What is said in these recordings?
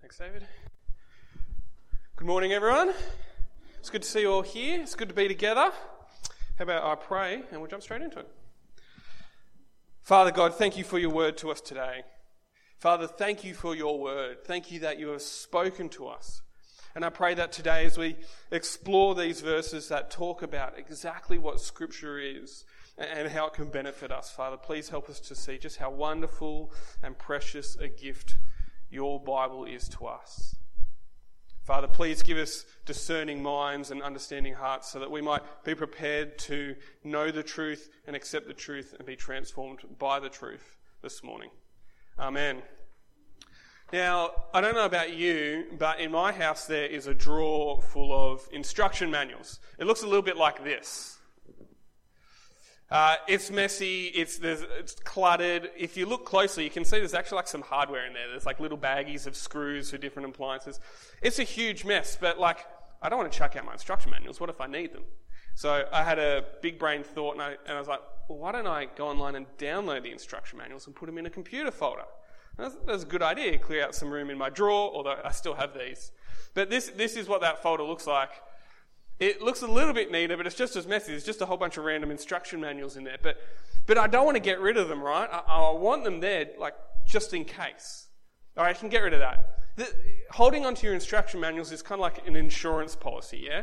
Thanks, David. Good morning, everyone. It's good to see you all here. It's good to be together. How about I pray and we'll jump straight into it. Father God, thank you for your word to us today. Father, thank you for your word. Thank you that you have spoken to us. And I pray that today as we explore these verses that talk about exactly what Scripture is and how it can benefit us, Father, please help us to see just how wonderful and precious a gift your Bible is to us. Father, please give us discerning minds and understanding hearts so that we might be prepared to know the truth and accept the truth and be transformed by the truth this morning. Amen. Now, I don't know about you, but in my house there is a drawer full of instruction manuals. It looks a little bit like this. It's messy, it's cluttered. If you look closely, you can see there's actually like some hardware in there. There's like little baggies of screws for different appliances. It's a huge mess, but I don't want to chuck out my instruction manuals. What if I need them? So I had a big brain thought and I was like, well, why don't I go online and download the instruction manuals and put them in a computer folder? That's a good idea, clear out some room in my drawer, although I still have these. But this is what that folder looks like. It looks a little bit neater, but it's just as messy. There's just a whole bunch of random instruction manuals in there. But I don't want to get rid of them, right? I want them there, just in case. All right, I can get rid of that. Holding onto your instruction manuals is kind of like an insurance policy, yeah?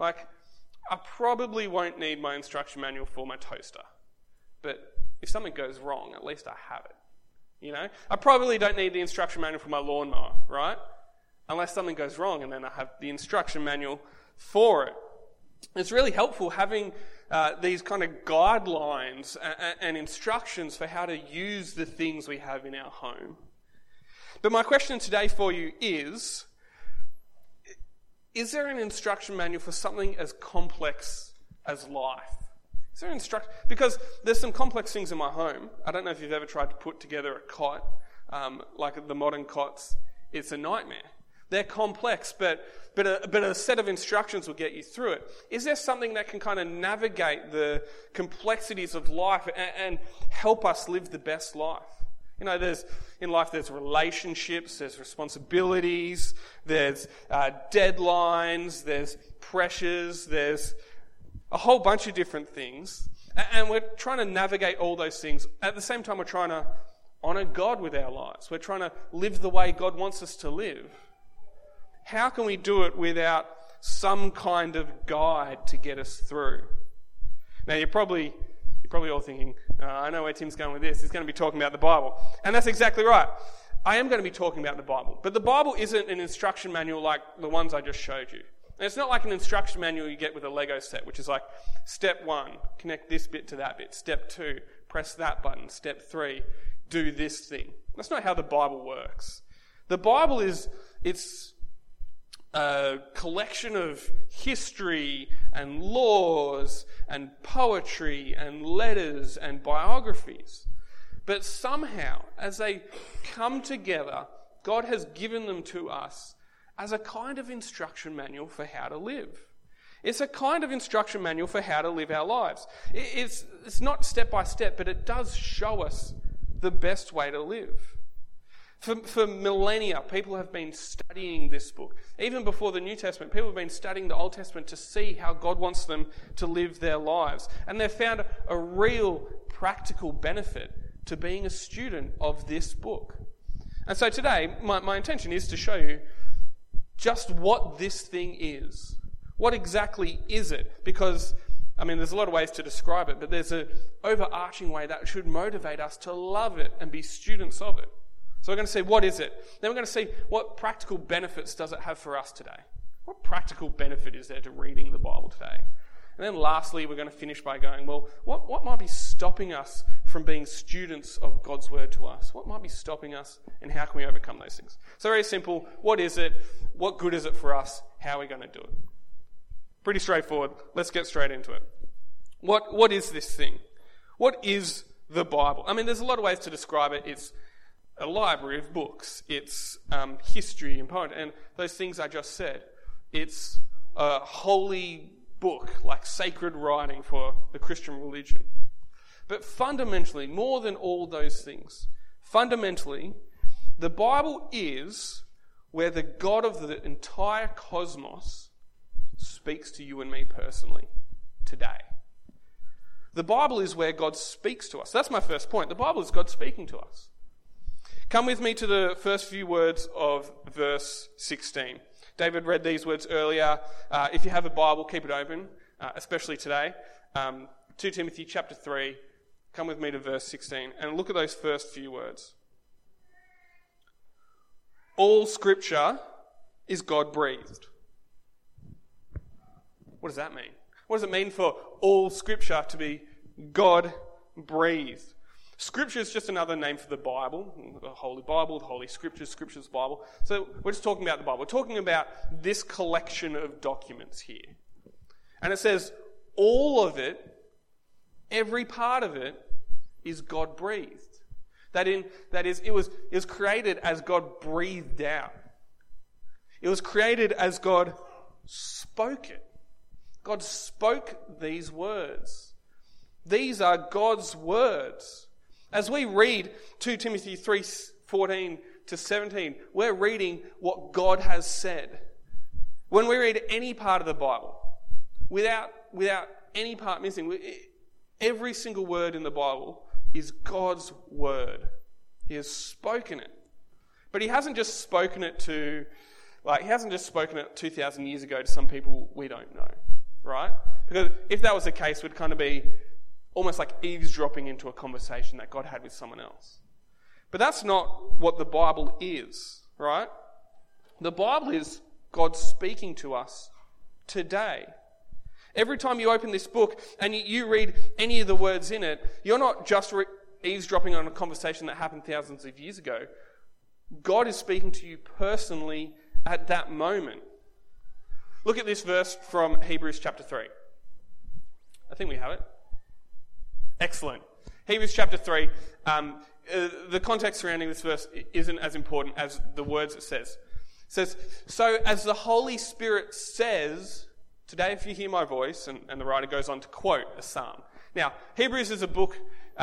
I probably won't need my instruction manual for my toaster. But if something goes wrong, at least I have it. You know? I probably don't need the instruction manual for my lawnmower, right? Unless something goes wrong, and then I have the instruction manual for it. It's really helpful having these kind of guidelines and instructions for how to use the things we have in our home. But my question today for you is there an instruction manual for something as complex as life? Is there because there's some complex things in my home. I don't know if you've ever tried to put together a cot, like the modern cots. It's a nightmare. They're complex, but a set of instructions will get you through it. Is there something that can kind of navigate the complexities of life and help us live the best life? You know, in life there's relationships, there's responsibilities, there's deadlines, there's pressures, there's a whole bunch of different things. And we're trying to navigate all those things. At the same time, we're trying to honour God with our lives. We're trying to live the way God wants us to live. How can we do it without some kind of guide to get us through? Now, you're probably all thinking, I know where Tim's going with this. He's going to be talking about the Bible. And that's exactly right. I am going to be talking about the Bible. But the Bible isn't an instruction manual like the ones I just showed you. And it's not like an instruction manual you get with a Lego set, which is like, step 1, connect this bit to that bit. Step 2, press that button. Step 3, do this thing. That's not how the Bible works. The Bible it's a collection of history and laws and poetry and letters and biographies. But somehow, as they come together, God has given them to us as a kind of instruction manual for how to live. It's a kind of instruction manual for how to live our lives. It's not step by step, but it does show us the best way to live. For millennia, people have been studying this book. Even before the New Testament, people have been studying the Old Testament to see how God wants them to live their lives. And they've found a real practical benefit to being a student of this book. And so today, my intention is to show you just what this thing is. What exactly is it? Because, there's a lot of ways to describe it, but there's an overarching way that should motivate us to love it and be students of it. So we're going to see, what is it? Then we're going to see, what practical benefits does it have for us today? What practical benefit is there to reading the Bible today? And then lastly, we're going to finish by going, well, what might be stopping us from being students of God's word to us? What might be stopping us, and how can we overcome those things? So very simple. What is it? What good is it for us? How are we going to do it? Pretty straightforward. Let's get straight into it. What is this thing? What is the Bible? There's a lot of ways to describe it. It's a library of books. It's history and poetry, and those things I just said. It's a holy book, like sacred writing for the Christian religion. But fundamentally, more than all those things, fundamentally, the Bible is where the God of the entire cosmos speaks to you and me personally today. The Bible is where God speaks to us. That's my first point. The Bible is God speaking to us. Come with me to the first few words of verse 16. David read these words earlier. If you have a Bible, keep it open, especially today. 2 Timothy chapter 3. Come with me to verse 16 and look at those first few words. All Scripture is God-breathed. What does that mean? What does it mean for all Scripture to be God-breathed? Scripture is just another name for the Bible, the Holy Bible, the Holy Scriptures, Scripture's Bible. So we're just talking about the Bible. We're talking about this collection of documents here. And it says all of it, every part of it, is God-breathed. That is, it was created as God breathed out. It was created as God spoke it. God spoke these words. These are God's words. As we read 2 Timothy 3:14 to 17, we're reading what God has said. When we read any part of the Bible, without any part missing, every single word in the Bible is God's word. He has spoken it. But he hasn't just spoken it 2,000 years ago to some people we don't know, right? Because if that was the case, we'd kind of be almost like eavesdropping into a conversation that God had with someone else. But that's not what the Bible is, right? The Bible is God speaking to us today. Every time you open this book and you read any of the words in it, you're not just eavesdropping on a conversation that happened thousands of years ago. God is speaking to you personally at that moment. Look at this verse from Hebrews chapter 3. I think we have it. Excellent. Hebrews chapter 3. The context surrounding this verse isn't as important as the words it says. It says, so as the Holy Spirit says, today if you hear my voice, and the writer goes on to quote a psalm. Now, Hebrews is a book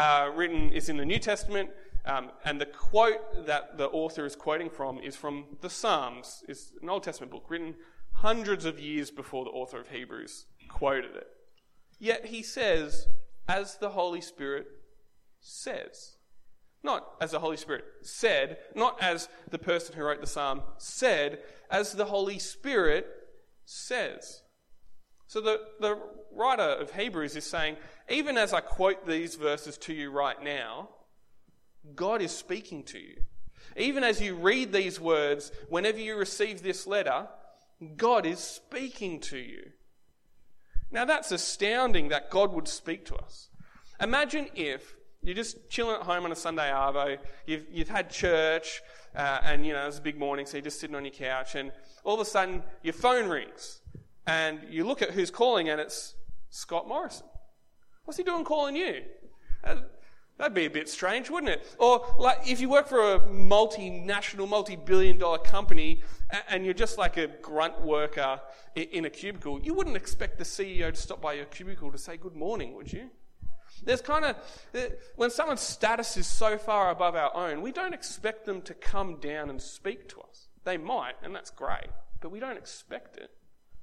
is in the New Testament, and the quote that the author is quoting from is from the Psalms. It's an Old Testament book written hundreds of years before the author of Hebrews quoted it. Yet he says, as the Holy Spirit says. Not as the Holy Spirit said, not as the person who wrote the psalm said, as the Holy Spirit says. So the writer of Hebrews is saying, even as I quote these verses to you right now, God is speaking to you. Even as you read these words, whenever you receive this letter, God is speaking to you. Now that's astounding that God would speak to us. Imagine if you're just chilling at home on a Sunday arvo, you've had church, and it's a big morning, so you're just sitting on your couch, and all of a sudden your phone rings, and you look at who's calling, and it's Scott Morrison. What's he doing calling you? That'd be a bit strange, wouldn't it? Or like if you work for a multinational, multi-billion-dollar company and you're just like a grunt worker in a cubicle, you wouldn't expect the CEO to stop by your cubicle to say good morning, would you? There's when someone's status is so far above our own, we don't expect them to come down and speak to us. They might, and that's great, but we don't expect it.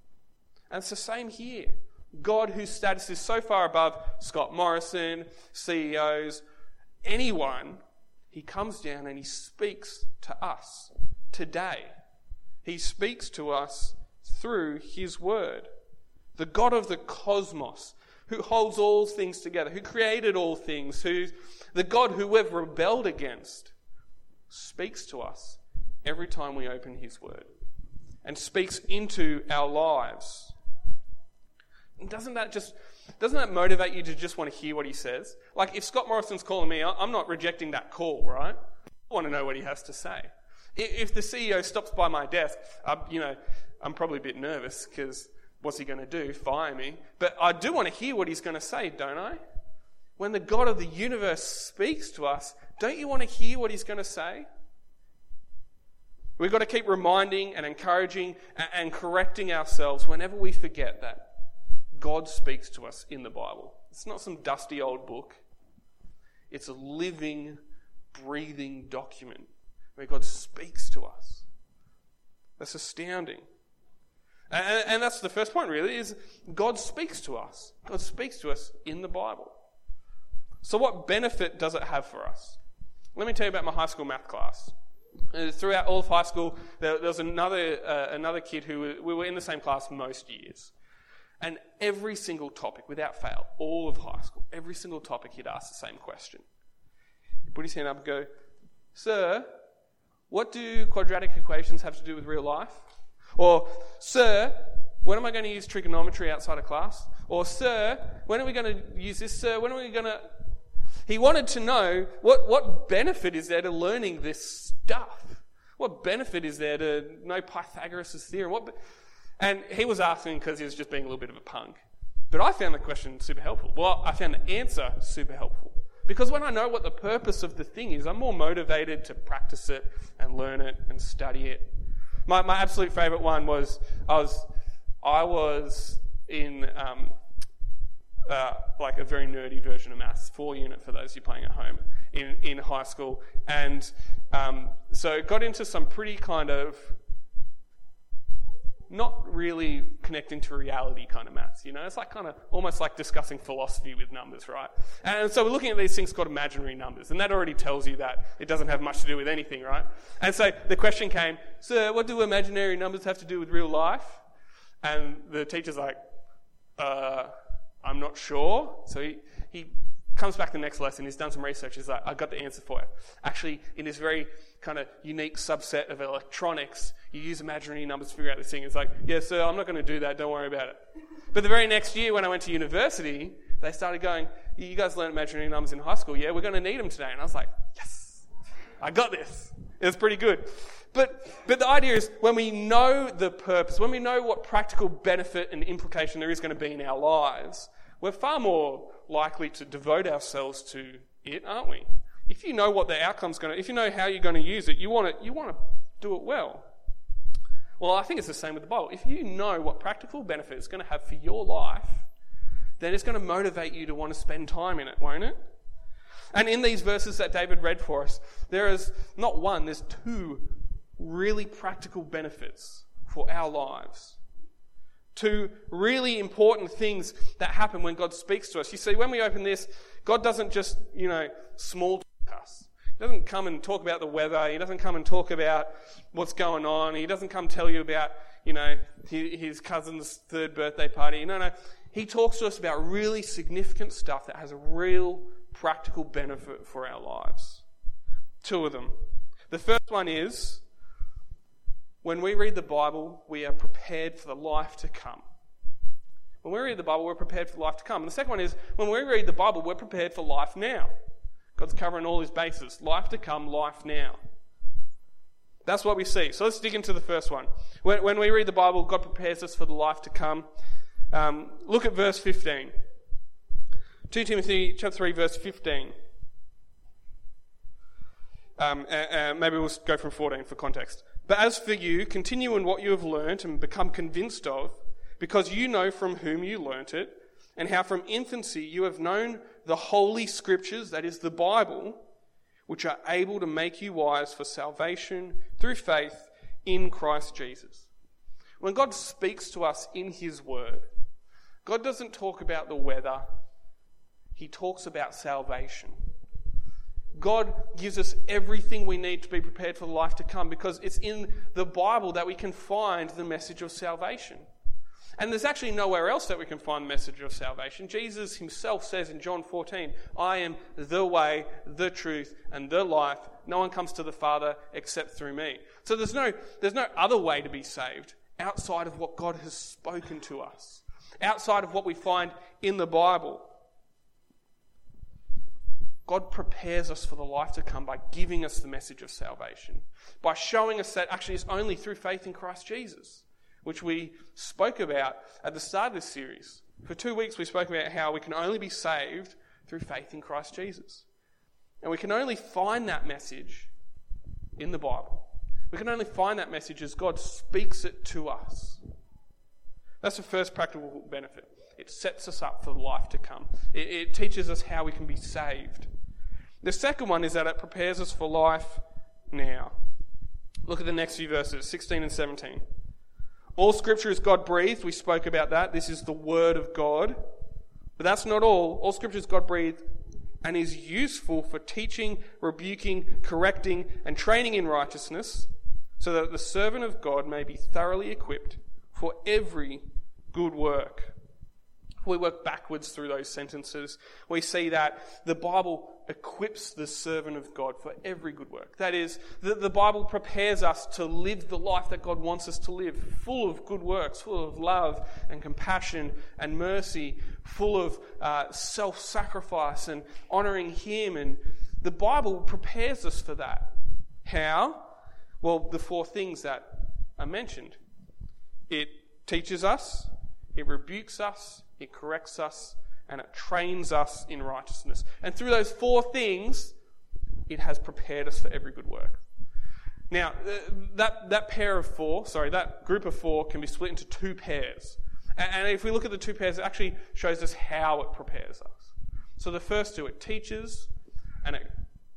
And it's the same here. God, whose status is so far above Scott Morrison, CEOs, anyone, he comes down and he speaks to us today. He speaks to us through his word. The God of the cosmos, who holds all things together, who created all things, the God who we've rebelled against, speaks to us every time we open his word and speaks into our lives. Doesn't that motivate you to just want to hear what he says? Like if Scott Morrison's calling me, I'm not rejecting that call, right? I want to know what he has to say. If the CEO stops by my desk, I'm probably a bit nervous because what's he going to do? Fire me? But I do want to hear what he's going to say, don't I? When the God of the universe speaks to us, don't you want to hear what he's going to say? We've got to keep reminding and encouraging and correcting ourselves whenever we forget that God speaks to us in the Bible. It's not some dusty old book. It's a living, breathing document where God speaks to us. That's astounding. And that's the first point, really, is God speaks to us. God speaks to us in the Bible. So what benefit does it have for us? Let me tell you about my high school math class. Throughout all of high school, there was another kid who we were in the same class most years. And every single topic, without fail, all of high school, every single topic, he'd ask the same question. He'd put his hand up and go, "Sir, what do quadratic equations have to do with real life?" Or, "Sir, when am I going to use trigonometry outside of class?" Or, "Sir, when are we going to use this? Sir, when are we going to..." He wanted to know what benefit is there to learning this stuff? What benefit is there to know Pythagoras' theorem? And he was asking because he was just being a little bit of a punk. But I found the question super helpful. Well, I found the answer super helpful. Because when I know what the purpose of the thing is, I'm more motivated to practice it and learn it and study it. My absolute favourite one was I was in like a very nerdy version of maths, 4-unit for those of you playing at home in high school, and so it got into some pretty kind of not really connecting to reality kind of maths, you know? It's like kind of almost like discussing philosophy with numbers, right? And so we're looking at these things called imaginary numbers, and that already tells you that it doesn't have much to do with anything, right? And so the question came, "Sir, what do imaginary numbers have to do with real life?" And the teacher's like, "I'm not sure." So he comes back the next lesson, he's done some research, he's like, "I got the answer for you. Actually, in this very kind of unique subset of electronics, you use imaginary numbers to figure out this thing." It's like, "Yeah, sir, I'm not going to do that, don't worry about it." But the very next year when I went to university, they started going, "You guys learned imaginary numbers in high school, yeah? We're going to need them today." And I was like, yes, I got this. It was pretty good. But the idea is when we know the purpose, when we know what practical benefit and implication there is going to be in our lives, we're far more likely to devote ourselves to it, aren't we? If you know what the outcome's going to, if you know how you're going to use it, you want to do it well. Well, I think it's the same with the Bible. If you know what practical benefit it's going to have for your life, then it's going to motivate you to want to spend time in it, won't it? And in these verses that David read for us, there is not one, there's two really practical benefits for our lives. Two really important things that happen when God speaks to us. You see, when we open this, God doesn't just, small talk us. He doesn't come and talk about the weather. He doesn't come and talk about what's going on. He doesn't come tell you about, his cousin's 3rd birthday party. No. He talks to us about really significant stuff that has a real practical benefit for our lives. Two of them. The first one is, when we read the Bible, we are prepared for the life to come. When we read the Bible, we're prepared for life to come. And the second one is, when we read the Bible, we're prepared for life now. God's covering all his bases. Life to come, life now. That's what we see. So let's dig into the first one. When we read the Bible, God prepares us for the life to come. Look at verse 15. 2 Timothy chapter 3, verse 15. Maybe we'll go from 14 for context. "But as for you, continue in what you have learnt and become convinced of, because you know from whom you learnt it, and how from infancy you have known the holy scriptures," that is the Bible, "which are able to make you wise for salvation through faith in Christ Jesus." When God speaks to us in his word, God doesn't talk about the weather. He talks about salvation. God gives us everything we need to be prepared for the life to come, because it's in the Bible that we can find the message of salvation. And there's actually nowhere else that we can find the message of salvation. Jesus himself says in John 14, "I am the way, the truth, and the life. No one comes to the Father except through me." So there's no other way to be saved outside of what God has spoken to us, outside of what we find in the Bible. God prepares us for the life to come by giving us the message of salvation, by showing us that actually it's only through faith in Christ Jesus, which we spoke about at the start of this series. For 2 weeks we spoke about how we can only be saved through faith in Christ Jesus. And we can only find that message in the Bible. We can only find that message as God speaks it to us. That's the first practical benefit. It sets us up for the life to come. It teaches us how we can be saved. The second one is that it prepares us for life now. Look at the next few verses, 16 and 17. All Scripture is God-breathed. We spoke about that. This is the Word of God. But that's not all. All Scripture is God-breathed and is useful for teaching, rebuking, correcting, and training in righteousness, so that the servant of God may be thoroughly equipped for every good work. We work backwards through those sentences. We see that the Bible equips the servant of God for every good work. That is, the Bible prepares us to live the life that God wants us to live, full of good works, full of love and compassion and mercy, full of self-sacrifice and honouring Him. And the Bible prepares us for that. How? Well, the four things that are mentioned. It teaches us, it rebukes us, it corrects us, and it trains us in righteousness. And through those four things, it has prepared us for every good work. Now, that group of four can be split into two pairs. And if we look at the two pairs, it actually shows us how it prepares us. So the first two, it teaches and it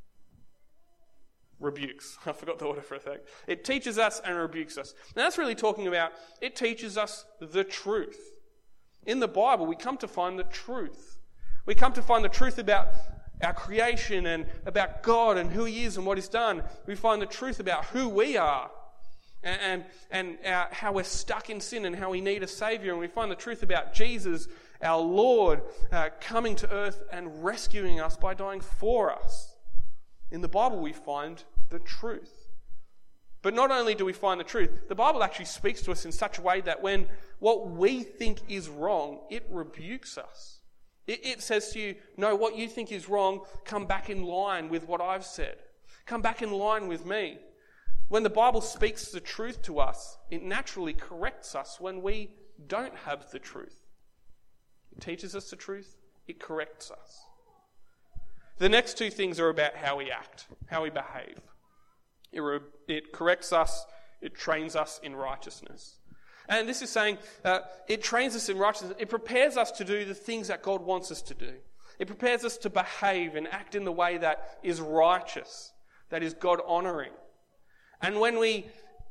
rebukes. I forgot the order for a sec. It teaches us and rebukes us. Now that's really talking about, it teaches us the truth. In the Bible, we come to find the truth. We come to find the truth about our creation and about God and who He is and what He's done. We find the truth about who we are and how we're stuck in sin and how we need a Saviour. And we find the truth about Jesus, our Lord, coming to earth and rescuing us by dying for us. In the Bible, we find the truth. But not only do we find the truth, the Bible actually speaks to us in such a way that when what we think is wrong, it rebukes us. It says to you, no, what you think is wrong, come back in line with what I've said. Come back in line with me. When the Bible speaks the truth to us, it naturally corrects us when we don't have the truth. It teaches us the truth, it corrects us. The next two things are about how we act, how we behave. It corrects us, it trains us in righteousness. And this is saying it trains us in righteousness. It prepares us to do the things that God wants us to do. It prepares us to behave and act in the way that is righteous, that is God-honouring. And when we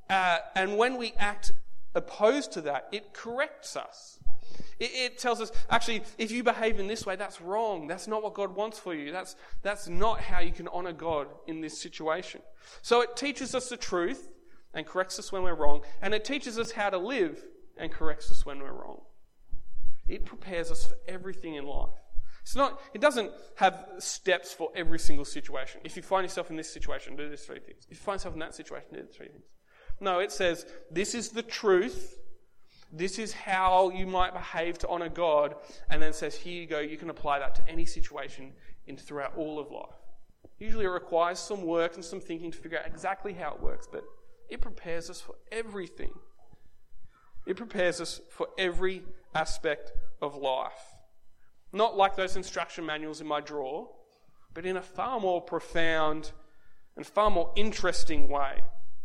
act opposed to that, it corrects us. It tells us, actually, if you behave in this way, that's wrong. That's not what God wants for you. That's not how you can honour God in this situation. So it teaches us the truth and corrects us when we're wrong. And it teaches us how to live and corrects us when we're wrong. It prepares us for everything in life. It doesn't have steps for every single situation. If you find yourself in this situation, do these three things. If you find yourself in that situation, do the three things. No, it says, this is the truth. This is how you might behave to honour God. And then it says, here you go, you can apply that to any situation throughout all of life. Usually it requires some work and some thinking to figure out exactly how it works, but it prepares us for everything. It prepares us for every aspect of life. Not like those instruction manuals in my drawer, but in a far more profound and far more interesting way.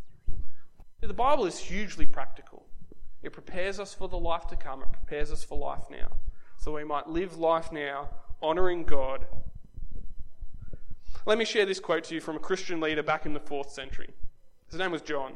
The Bible is hugely practical. It prepares us for the life to come. It prepares us for life now. So we might live life now, honouring God. Let me share this quote to you from a Christian leader back in the 4th century. His name was John.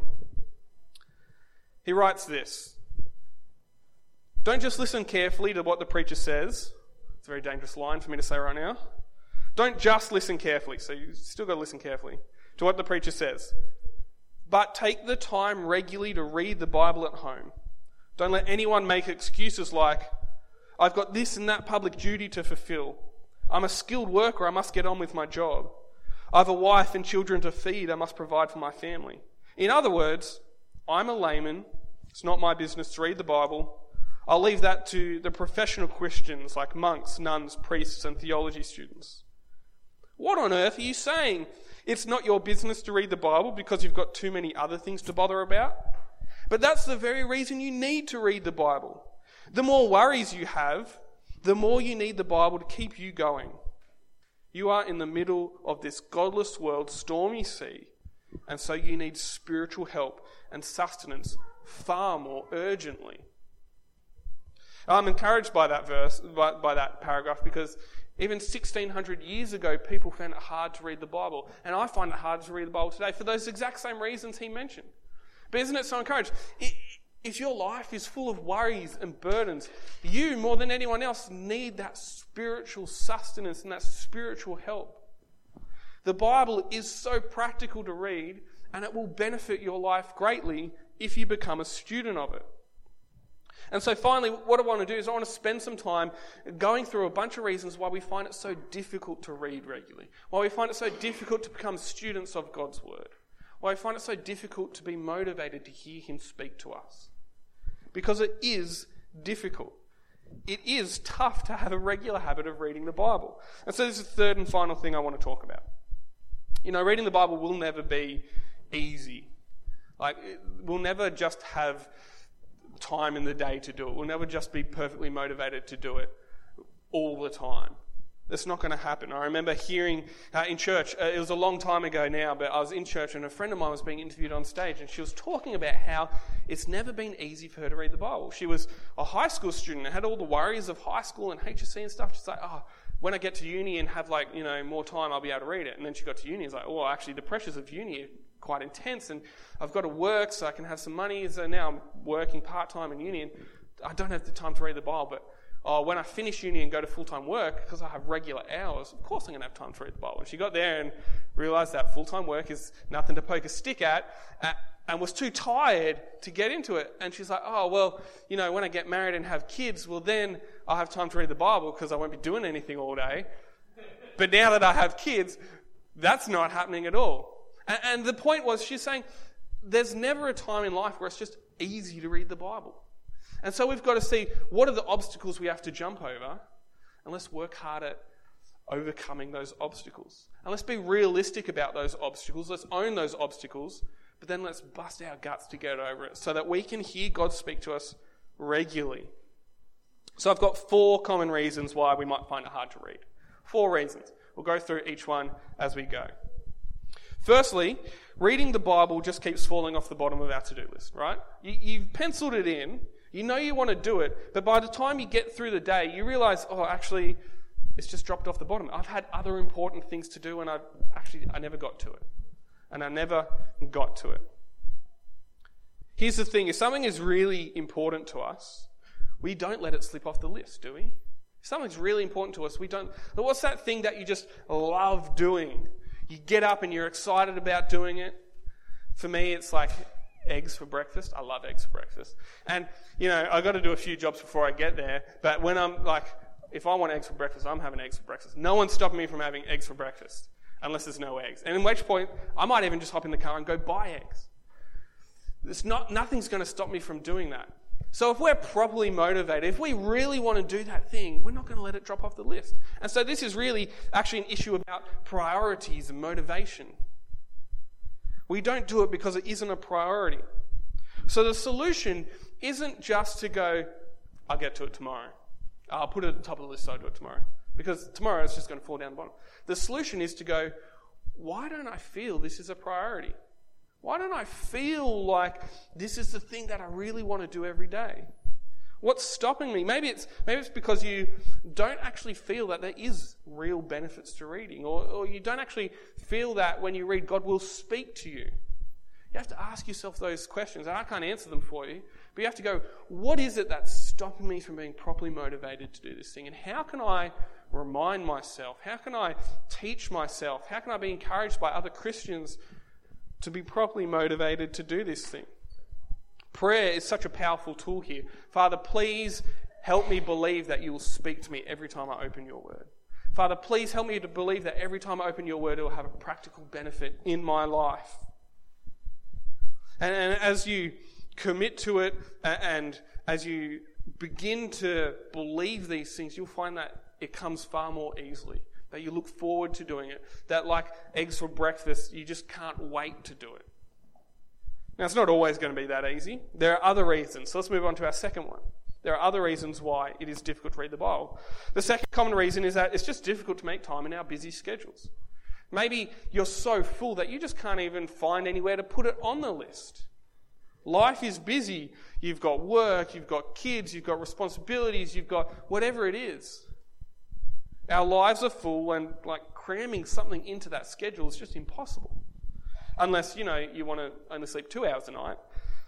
He writes this: don't just listen carefully to what the preacher says. It's a very dangerous line for me to say right now. Don't just listen carefully, so you've still got to listen carefully to what the preacher says. But take the time regularly to read the Bible at home. Don't let anyone make excuses like, I've got this and that public duty to fulfill. I'm a skilled worker, I must get on with my job. I have a wife and children to feed, I must provide for my family. In other words, I'm a layman, it's not my business to read the Bible. I'll leave that to the professional Christians like monks, nuns, priests, and theology students. What on earth are you saying? It's not your business to read the Bible because you've got too many other things to bother about? But that's the very reason you need to read the Bible. The more worries you have, the more you need the Bible to keep you going. You are in the middle of this godless world's stormy sea, and so you need spiritual help and sustenance far more urgently. I'm encouraged by that verse, by that paragraph, because Even 1600 years ago, people found it hard to read the Bible. And I find it hard to read the Bible today for those exact same reasons he mentioned. But isn't it so encouraging? If your life is full of worries and burdens, you, more than anyone else, need that spiritual sustenance and that spiritual help. The Bible is so practical to read, and it will benefit your life greatly if you become a student of it. And so finally, what I want to do is I want to spend some time going through a bunch of reasons why we find it so difficult to read regularly, why we find it so difficult to become students of God's Word, why we find it so difficult to be motivated to hear Him speak to us. Because it is difficult. It is tough to have a regular habit of reading the Bible. And so this is the third and final thing I want to talk about. Reading the Bible will never be easy. We'll never just have time in the day to do it. We'll never just be perfectly motivated to do it all the time. That's not going to happen. I remember hearing in church, it was a long time ago now, but I was in church and a friend of mine was being interviewed on stage, and she was talking about how it's never been easy for her to read the Bible. She was a high school student and had all the worries of high school and HSC and stuff. She's like, when I get to uni and have more time, I'll be able to read it. And then she got to uni and was like, actually the pressures of uni are quite intense, and I've got to work so I can have some money. So now I'm working part-time in uni and I don't have the time to read the Bible, but when I finish uni and go to full-time work, because I have regular hours, of course I'm going to have time to read the Bible. And she got there and realised that full-time work is nothing to poke a stick at, and was too tired to get into it. And she's like, when I get married and have kids, well then I'll have time to read the Bible because I won't be doing anything all day. But now that I have kids, that's not happening at all. And the point was, she's saying, there's never a time in life where it's just easy to read the Bible. And so we've got to see what are the obstacles we have to jump over, and let's work hard at overcoming those obstacles. And let's be realistic about those obstacles. Let's own those obstacles, but then let's bust our guts to get over it so that we can hear God speak to us regularly. So I've got 4 common reasons why we might find it hard to read. 4 reasons. We'll go through each one as we go. Firstly, reading the Bible just keeps falling off the bottom of our to-do list, right? You've penciled it in. You know you want to do it, but by the time you get through the day, you realise, actually, it's just dropped off the bottom. I've had other important things to do, and I never got to it. And I never got to it. Here's the thing. If something is really important to us, we don't let it slip off the list, do we? If something's really important to us, we don't. What's that thing that you just love doing? You get up and you're excited about doing it. For me, it's like eggs for breakfast. I love eggs for breakfast. And, I've got to do a few jobs before I get there. But when I'm if I want eggs for breakfast, I'm having eggs for breakfast. No one's stopping me from having eggs for breakfast unless there's no eggs. And at which point, I might even just hop in the car and go buy eggs. Nothing's going to stop me from doing that. So if we're properly motivated, if we really want to do that thing, we're not going to let it drop off the list. And so this is really actually an issue about priorities and motivation. We don't do it because it isn't a priority. So the solution isn't just to go, I'll get to it tomorrow. I'll put it at the top of the list so I'll do it tomorrow. Because tomorrow it's just going to fall down the bottom. The solution is to go, why don't I feel this is a priority? Why don't I feel like this is the thing that I really want to do every day? What's stopping me? Maybe it's because you don't actually feel that there is real benefits to reading, or you don't actually feel that when you read, God will speak to you. You have to ask yourself those questions, and I can't answer them for you, but you have to go, what is it that's stopping me from being properly motivated to do this thing? And how can I remind myself? How can I teach myself? How can I be encouraged by other Christians to be properly motivated to do this thing? Prayer is such a powerful tool here. Father, please help me believe that you will speak to me every time I open your word. Father, please help me to believe that every time I open your word, it will have a practical benefit in my life. And as you commit to it, and as you begin to believe these things, you'll find that it comes far more easily. That you look forward to doing it. That like eggs for breakfast, you just can't wait to do it. Now, it's not always going to be that easy. There are other reasons. So let's move on to our second one. There are other reasons why it is difficult to read the Bible. The second common reason is that it's just difficult to make time in our busy schedules. Maybe you're so full that you just can't even find anywhere to put it on the list. Life is busy. You've got work, you've got kids, you've got responsibilities, you've got whatever it is. Our lives are full, and cramming something into that schedule is just impossible. Unless, you want to only sleep 2 hours a night.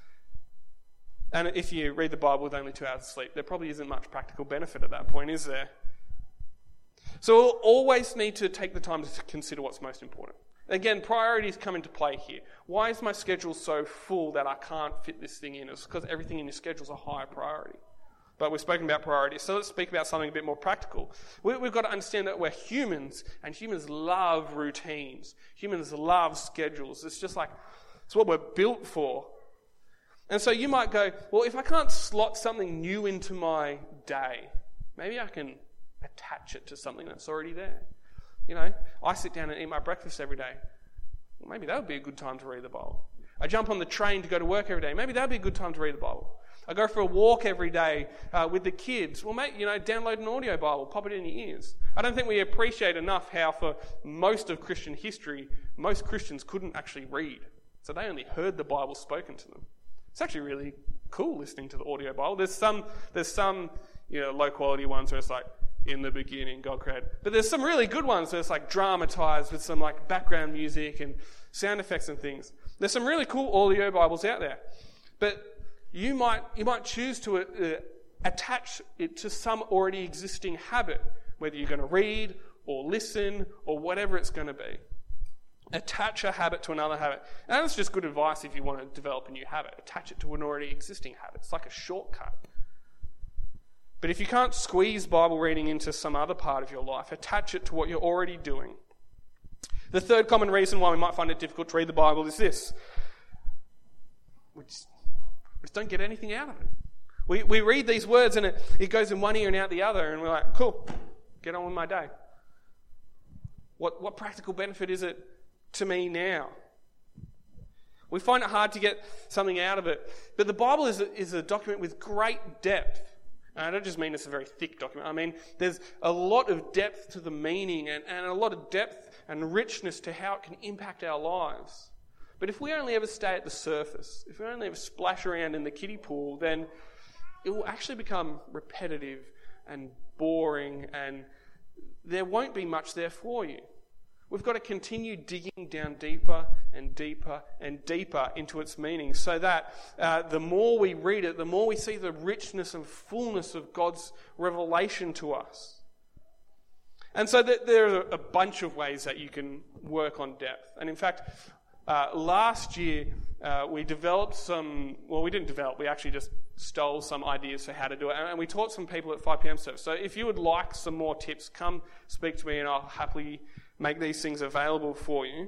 And if you read the Bible with only 2 hours of sleep, there probably isn't much practical benefit at that point, is there? So we'll always need to take the time to consider what's most important. Again, priorities come into play here. Why is my schedule so full that I can't fit this thing in? It's because everything in your schedule is a higher priority. But we've spoken about priorities, so let's speak about something a bit more practical. We've got to understand that we're humans, and humans love routines. Humans love schedules. It's what we're built for. And so you might go, well, if I can't slot something new into my day, maybe I can attach it to something that's already there. I sit down and eat my breakfast every day. Well, maybe that would be a good time to read the Bible. I jump on the train to go to work every day. Maybe that would be a good time to read the Bible. I go for a walk every day with the kids. Well, mate, download an audio Bible, pop it in your ears. I don't think we appreciate enough how for most of Christian history, most Christians couldn't actually read. So they only heard the Bible spoken to them. It's actually really cool listening to the audio Bible. There's some low quality ones where it's like, in the beginning, God created. But there's some really good ones where it's dramatized with some background music and sound effects and things. There's some really cool audio Bibles out there. But you might choose to attach it to some already existing habit, whether you're going to read or listen or whatever it's going to be. Attach a habit to another habit. And that's just good advice if you want to develop a new habit. Attach it to an already existing habit. It's like a shortcut. But if you can't squeeze Bible reading into some other part of your life, attach it to what you're already doing. The third common reason why we might find it difficult to read the Bible is this. We just don't get anything out of it. We read these words and it goes in one ear and out the other, and we're like, cool, get on with my day. What practical benefit is it to me now? We find it hard to get something out of it. But the Bible is a document with great depth. And I don't just mean it's a very thick document. I mean, there's a lot of depth to the meaning and a lot of depth and richness to how it can impact our lives. But if we only ever stay at the surface, if we only ever splash around in the kiddie pool, then it will actually become repetitive and boring, and there won't be much there for you. We've got to continue digging down deeper and deeper and deeper into its meaning so that the more we read it, the more we see the richness and fullness of God's revelation to us. And so there are a bunch of ways that you can work on depth. And in fact, last year we developed we didn't develop, we actually just stole some ideas for how to do it. And we taught some people at 5 p.m. service. So if you would like some more tips, come speak to me and I'll happily make these things available for you.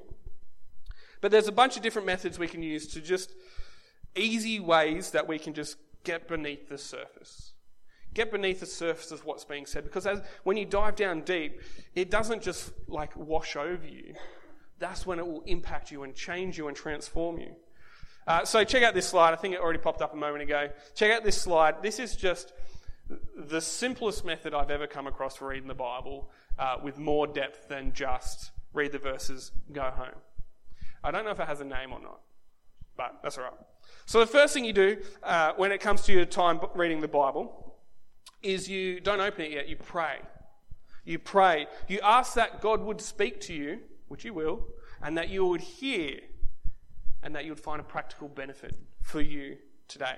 But there's a bunch of different methods we can use to just easy ways that we can just get beneath the surface. Get beneath the surface of what's being said. Because when you dive down deep, it doesn't just wash over you. That's when it will impact you and change you and transform you. So check out this slide. I think it already popped up a moment ago. Check out this slide. This is just the simplest method I've ever come across for reading the Bible with more depth than just read the verses, go home. I don't know if it has a name or not, but that's all right. So the first thing you do when it comes to your time reading the Bible is you don't open it yet, you pray. You pray. You ask that God would speak to you, which He will, and that you would hear, and that you would find a practical benefit for you today.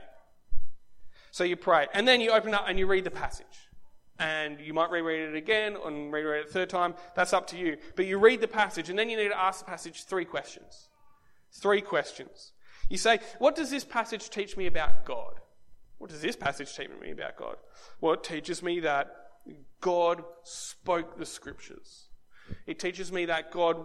So you pray. And then you open up and you read the passage. And you might reread it again and reread it a third time. That's up to you. But you read the passage, and then you need to ask the passage 3 questions. 3 questions. You say, what does this passage teach me about God? What does this passage teach me about God? Well, it teaches me that God spoke the Scriptures. It teaches me that God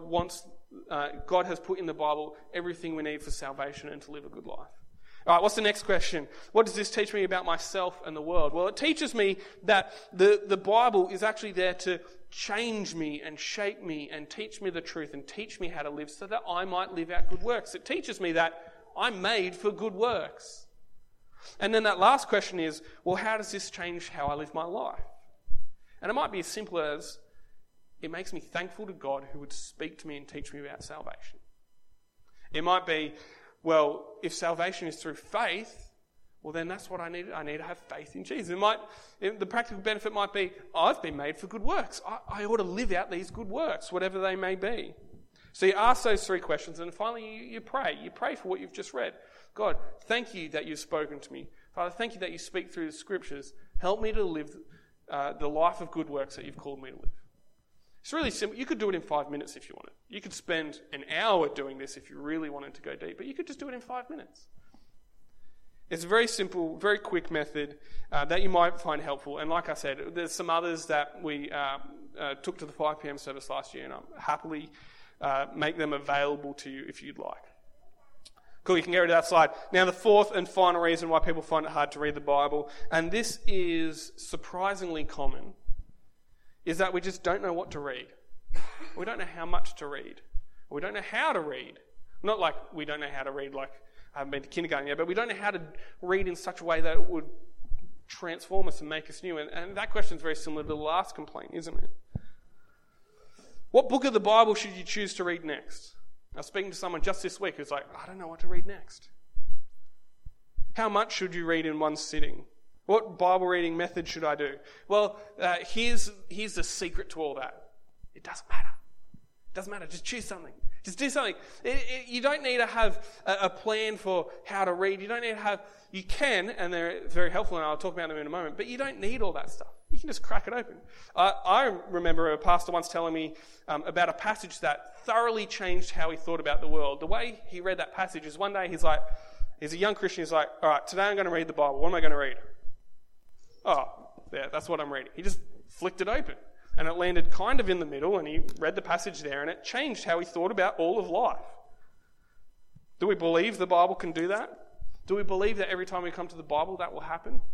has put in the Bible everything we need for salvation and to live a good life. All right, what's the next question? What does this teach me about myself and the world? Well, it teaches me that the Bible is actually there to change me and shape me and teach me the truth and teach me how to live so that I might live out good works. It teaches me that I'm made for good works. And then that last question is, well, how does this change how I live my life? And it might be as simple as, it makes me thankful to God who would speak to me and teach me about salvation. It might be, well, if salvation is through faith, well, then that's what I need. I need to have faith in Jesus. The practical benefit might be, I've been made for good works. I ought to live out these good works, whatever they may be. So you ask those 3 questions, and finally you pray. You pray for what you've just read. God, thank you that you've spoken to me. Father, thank you that you speak through the scriptures. Help me to live the life of good works that you've called me to live. It's really simple. You could do it in 5 minutes if you wanted. You could spend an hour doing this if you really wanted to go deep, but you could just do it in 5 minutes. It's a very simple, very quick method that you might find helpful. And like I said, there's some others that we took to the 5 p.m. service last year, and I'll happily make them available to you if you'd like. Cool, you can get rid of that slide. Now, the 4th and final reason why people find it hard to read the Bible, and this is surprisingly common, is that we just don't know what to read. We don't know how much to read. We don't know how to read. Not like we don't know how to read like I haven't been to kindergarten yet, but we don't know how to read in such a way that it would transform us and make us new. And that question is very similar to the last complaint, isn't it? What book of the Bible should you choose to read next? I was speaking to someone just this week who's like, I don't know what to read next. How much should you read in one sitting? What Bible reading method should I do? Well, here's the secret to all that. It doesn't matter. It doesn't matter. Just choose something. Just do something. You don't need to have a plan for how to read. You don't need to have... You can, and they're very helpful, and I'll talk about them in a moment, but you don't need all that stuff. You can just crack it open. I remember a pastor once telling me about a passage that thoroughly changed how he thought about the world. The way he read that passage is one day he's a young Christian, he's like, all right, today I'm going to read the Bible. What am I going to read? Oh, yeah, that's what I'm reading. He just flicked it open. And it landed kind of in the middle, and he read the passage there, and it changed how he thought about all of life. Do we believe the Bible can do that? Do we believe that every time we come to the Bible that will happen?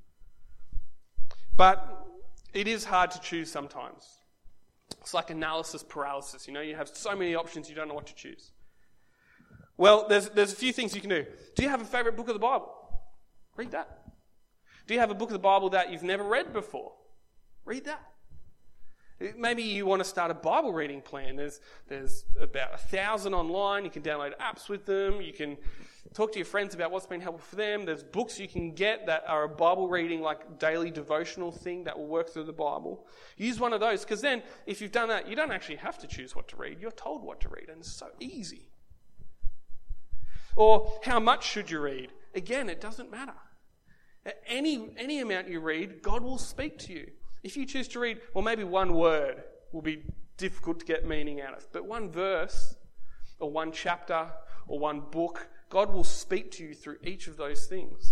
But it is hard to choose sometimes. It's like analysis paralysis. You have so many options, you don't know what to choose. Well, there's a few things you can do. Do you have a favourite book of the Bible? Read that. Do you have a book of the Bible that you've never read before? Read that. Maybe you want to start a Bible reading plan. There's about 1,000 online. You can download apps with them. You can talk to your friends about what's been helpful for them. There's books you can get that are a Bible reading, like daily devotional thing that will work through the Bible. Use one of those, because then if you've done that, you don't actually have to choose what to read. You're told what to read, and it's so easy. Or how much should you read? Again, it doesn't matter. Any amount you read, God will speak to you. If you choose to read, well, maybe one word will be difficult to get meaning out of, but one verse or one chapter or one book, God will speak to you through each of those things.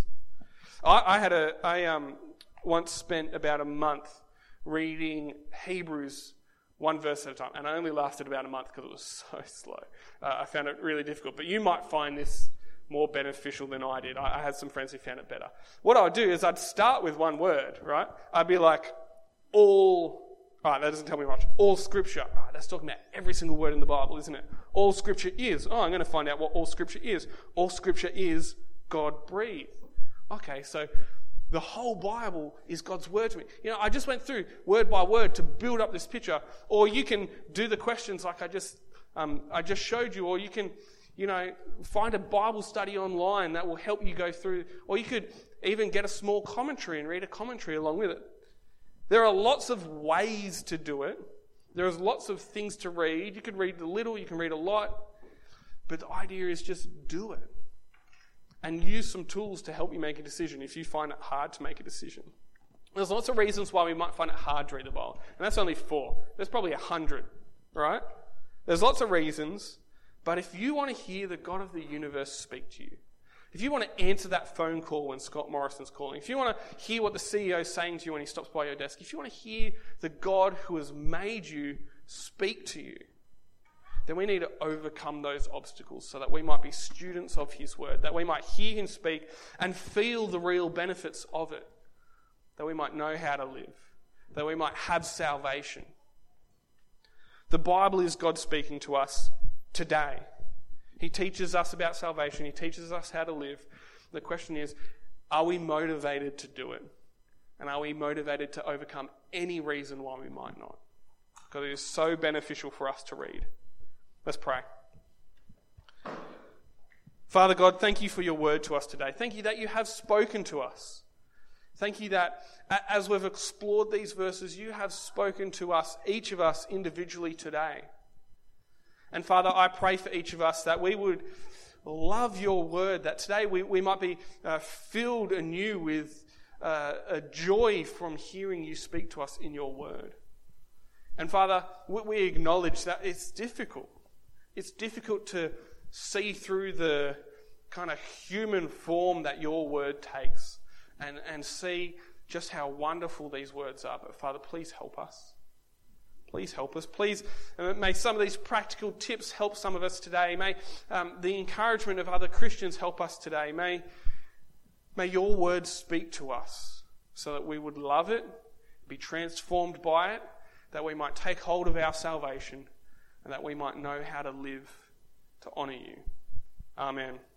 I once spent about a month reading Hebrews one verse at a time, and I only lasted about a month because it was so slow. I found it really difficult, but you might find this more beneficial than I did. I had some friends who found it better. What I would do is I'd start with one word, right? I'd be like, that doesn't tell me much. All scripture. That's talking about every single word in the Bible, isn't it? All scripture is. I'm going to find out what all scripture is. All scripture is God-breathed. Okay, so the whole Bible is God's word to me. I just went through word by word to build up this picture. Or you can do the questions like I just showed you. Or you can, find a Bible study online that will help you go through. Or you could even get a small commentary and read a commentary along with it. There are lots of ways to do it. There's lots of things to read. You can read a little, you can read a lot. But the idea is just do it. And use some tools to help you make a decision if you find it hard to make a decision. There's lots of reasons why we might find it hard to read the Bible. And that's only 4. There's probably 100, right? There's lots of reasons. But if you want to hear the God of the universe speak to you, if you want to answer that phone call when Scott Morrison's calling, if you want to hear what the CEO is saying to you when he stops by your desk, if you want to hear the God who has made you speak to you, then we need to overcome those obstacles so that we might be students of his word, that we might hear him speak and feel the real benefits of it, that we might know how to live, that we might have salvation. The Bible is God speaking to us today. He teaches us about salvation. He teaches us how to live. The question is, are we motivated to do it? And are we motivated to overcome any reason why we might not? Because it is so beneficial for us to read. Let's pray. Father God, thank you for your word to us today. Thank you that you have spoken to us. Thank you that as we've explored these verses, you have spoken to us, each of us individually today. And Father, I pray for each of us that we would love your word, that today we might be filled anew with a joy from hearing you speak to us in your word. And Father, we acknowledge that it's difficult. It's difficult to see through the kind of human form that your word takes and see just how wonderful these words are. But Father, please help us. Please help us. Please, may some of these practical tips help some of us today. May the encouragement of other Christians help us today. May your word speak to us so that we would love it, be transformed by it, that we might take hold of our salvation, and that we might know how to live to honour you. Amen.